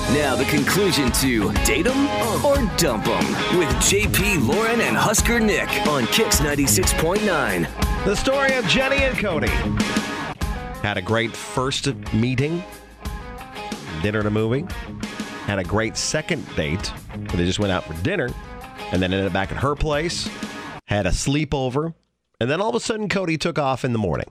Now the conclusion to Date 'em or Dump 'em with JP, Lauren, and Husker Nick on Kix 96.9. The story of Jenny and Cody. Had a great first meeting, dinner and a movie. Had a great second date where they just went out for dinner and then ended up back at her place. Had a sleepover. And then all of a sudden, Cody took off in the morning.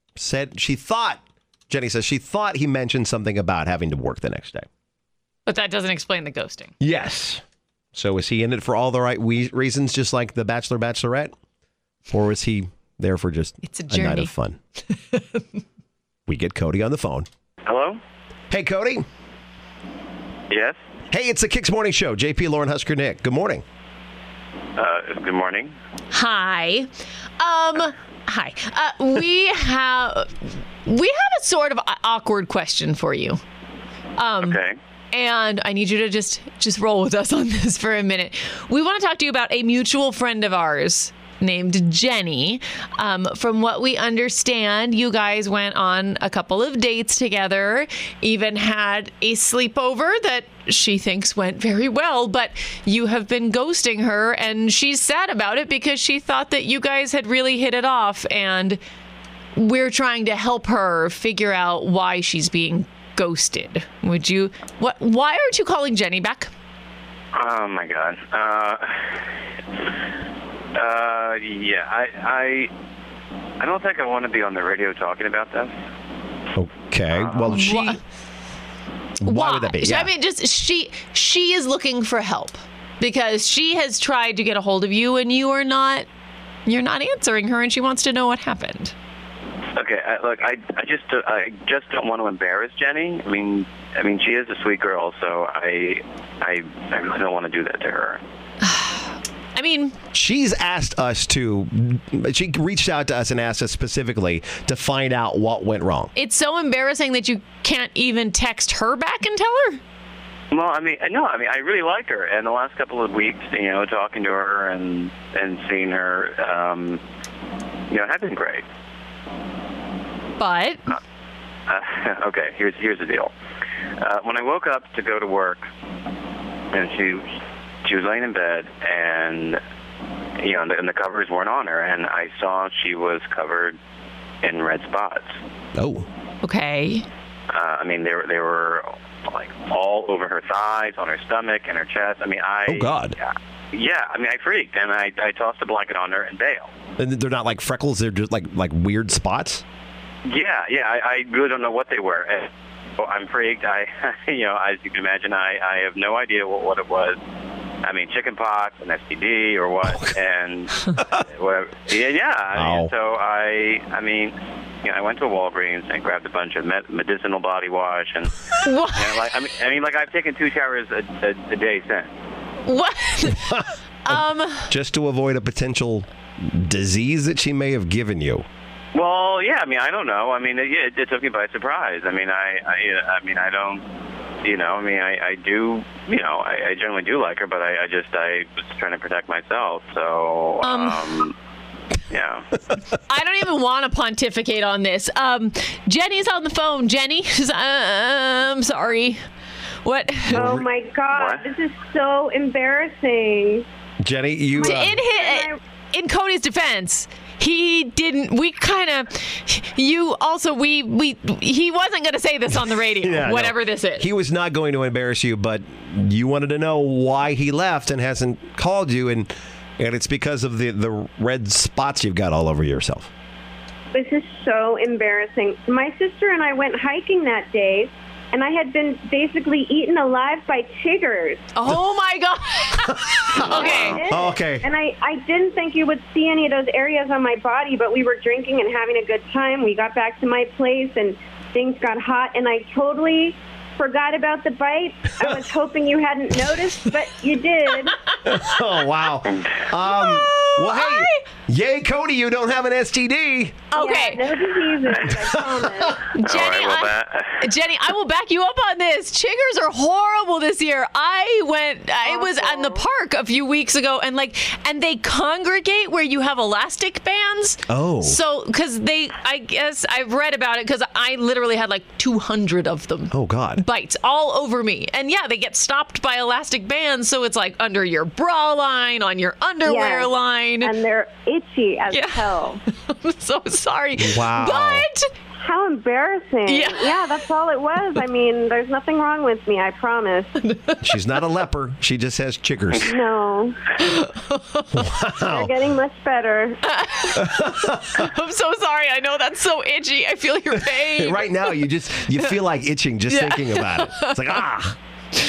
Jenny says she thought he mentioned something about having to work the next day. But that doesn't explain the ghosting. Yes. So was he in it for all the right reasons, just like the Bachelor, Bachelorette? Or was he there for just a night of fun? We get Cody on the phone. Hello? Hey, Cody. Yes? Hey, it's the Kix Morning Show. JP, Lauren, Husker, Nick. Good morning. Good morning. Hi. Hi. We have a sort of awkward question for you. Okay. And I need you to just roll with us on this for a minute. We want to talk to you about a mutual friend of ours named Jenny. From what we understand, you guys went on a couple of dates together, even had a sleepover that she thinks went very well, but you have been ghosting her, and she's sad about it because she thought that you guys had really hit it off, and we're trying to help her figure out why she's being ghosted. Why aren't you calling Jenny back? Oh, my God. Yeah, I don't think I want to be on the radio talking about this. Okay. Well, why would that be? Yeah. I mean, just she is looking for help because she has tried to get a hold of you and you're not answering her, and she wants to know what happened. Okay, look, I just don't want to embarrass Jenny. I mean, she is a sweet girl, so I really don't want to do that to her. I mean, she reached out to us and asked us specifically to find out what went wrong. It's so embarrassing that you can't even text her back and tell her? Well, I really like her, and the last couple of weeks, talking to her and seeing her, have been great. But okay, here's the deal. When I woke up to go to work, and she was laying in bed, and and the covers weren't on her, and I saw she was covered in red spots. Oh. Okay. They were like all over her thighs, on her stomach, and her chest. Oh God. Yeah. I freaked, and I tossed a blanket on her and bailed. And they're not like freckles; they're just like weird spots. Yeah. I really don't know what they were. And I'm freaked. As you can imagine, I have no idea what it was. Chicken pox, an STD, or what, and whatever. Yeah. Wow. So I went to a Walgreens and grabbed a bunch of medicinal body wash, and what? I've taken 2 showers a day since. What? Just to avoid a potential disease that she may have given you. Well, yeah. I don't know. It took me by surprise. I don't. I do, I generally do like her, but I was trying to protect myself, so, yeah. I don't even want to pontificate on this. Jenny's on the phone. Jenny, I'm sorry. What? Oh, my God. What? This is so embarrassing. Jenny, you... In Cody's defense, he didn't. He wasn't going to say this on the radio. Yeah, whatever this is. He was not going to embarrass you, but you wanted to know why he left and hasn't called you, and it's because of the red spots you've got all over yourself. This is so embarrassing. My sister and I went hiking that day, and I had been basically eaten alive by tigers. Oh, my God. Okay. Okay. And I didn't think you would see any of those areas on my body, but we were drinking and having a good time. We got back to my place, and things got hot, and I totally forgot about the bite. I was hoping you hadn't noticed, but you did. Oh, wow. Well, hey, yay, Cody, you don't have an STD. Okay. Yeah, no diseases, I promise. Jenny, All right, Jenny, I will back you up on this. Chiggers are horrible this year. I was in the park a few weeks ago, and they congregate where you have elastic bands. Oh. So, I guess I've read about it because I literally had 200 of them. Oh, God. Bites all over me. And yeah, they get stopped by elastic bands, so it's under your bra line, on your underwear Yes. line. And they're itchy as hell. I'm so sorry. Wow. But How embarrassing. Yeah. That's all it was. I mean, there's nothing wrong with me, I promise. She's not a leper. She just has chiggers. No. They're getting much better. I'm so sorry. I know that's so itchy. I feel your pain. Right now, you feel like itching just thinking about it. It's like, ah.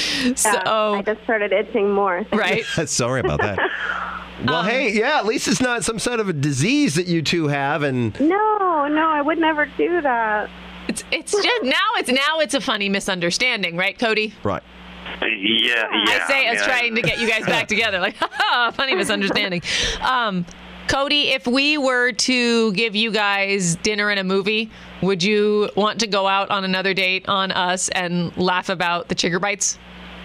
I just started itching more. Right. Sorry about that. Well, hey, yeah, at least it's not some sort of a disease that you two have. And No, I would never do that. It's just now it's a funny misunderstanding, right, Cody? right. Yeah. I say as trying to get you guys back together, funny misunderstanding. Cody, if we were to give you guys dinner and a movie, would you want to go out on another date on us and laugh about the chigger bites?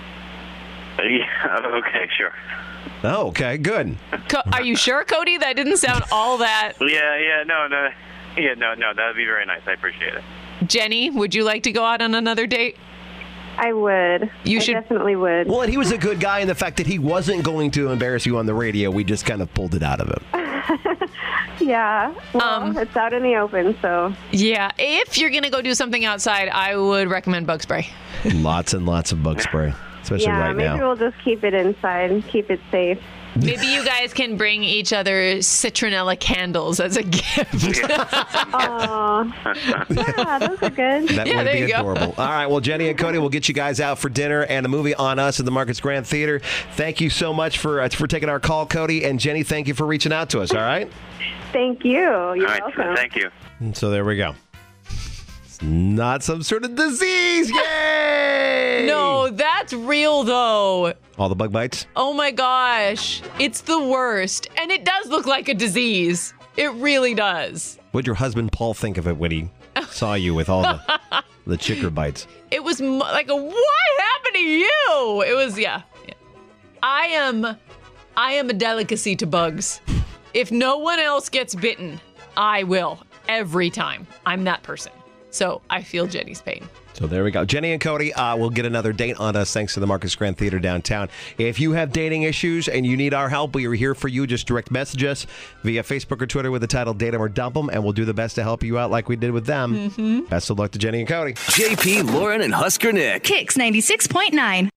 Yeah, okay, sure. Oh, okay, good. Are you sure, Cody? That didn't sound all that. No. Yeah, no, that would be very nice. I appreciate it. Jenny, would you like to go out on another date? I would. You I should- definitely would. Well, and he was a good guy in the fact that he wasn't going to embarrass you on the radio. We just kind of pulled it out of him. Yeah. Well, it's out in the open, so. Yeah, if you're going to go do something outside, I would recommend bug spray. Lots and lots of bug spray, especially Yeah, right maybe now. we'll just keep it inside and keep it safe. Maybe you guys can bring each other citronella candles as a gift. Oh, yeah, those are good. That Yeah, would there be you go. adorable. All right, well, Jenny and Cody, we'll get you guys out for dinner and a movie on us at the Marcus Grand Theater. Thank you so much for taking our call, Cody. And Jenny, thank you for reaching out to us, all right? Thank you. You're All right, welcome. thank you. So there we go. It's not some sort of disease. Yay! No, that's real though. All the bug bites? Oh my gosh. It's the worst. And it does look like a disease. It really does. What'd your husband Paul think of it when he saw you with all the chigger bites? It was what happened to you? It was, yeah. I am a delicacy to bugs. If no one else gets bitten, I will every time. I'm that person. So I feel Jenny's pain. So there we go. Jenny and Cody will get another date on us thanks to the Marcus Grand Theater downtown. If you have dating issues and you need our help, we are here for you. Just direct message us via Facebook or Twitter with the title Date 'em or Dump 'em, and we'll do the best to help you out like we did with them. Best of luck to Jenny and Cody. JP, Lauren, and Husker Nick. Kicks 96.9.